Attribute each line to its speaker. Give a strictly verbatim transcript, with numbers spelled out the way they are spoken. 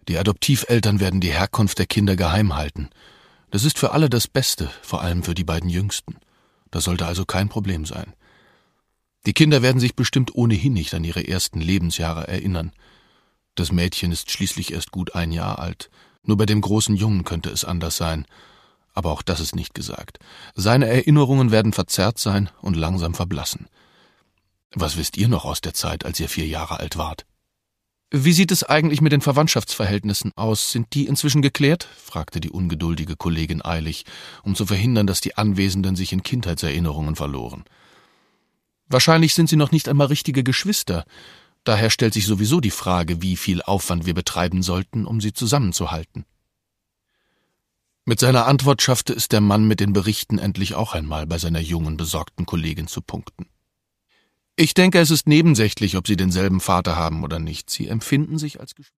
Speaker 1: Die Adoptiveltern werden die Herkunft der Kinder geheim halten. Das ist für alle das Beste, vor allem für die beiden Jüngsten. Das sollte also kein Problem sein. Die Kinder werden sich bestimmt ohnehin nicht an ihre ersten Lebensjahre erinnern. Das Mädchen ist schließlich erst gut ein Jahr alt. Nur bei dem großen Jungen könnte es anders sein. Aber auch das ist nicht gesagt. Seine Erinnerungen werden verzerrt sein und langsam verblassen. Was wisst ihr noch aus der Zeit, als ihr vier Jahre alt wart? »Wie sieht es eigentlich mit den Verwandtschaftsverhältnissen aus? Sind die inzwischen geklärt?« fragte die ungeduldige Kollegin eilig, um zu verhindern, dass die Anwesenden sich in Kindheitserinnerungen verloren. »Wahrscheinlich sind sie noch nicht einmal richtige Geschwister. Daher stellt sich sowieso die Frage, wie viel Aufwand wir betreiben sollten, um sie zusammenzuhalten.« Mit seiner Antwort schaffte es der Mann mit den Berichten endlich auch einmal bei seiner jungen, besorgten Kollegin zu punkten. »Ich denke, es ist nebensächlich, ob Sie denselben Vater haben oder nicht. Sie empfinden sich als Geschwister.«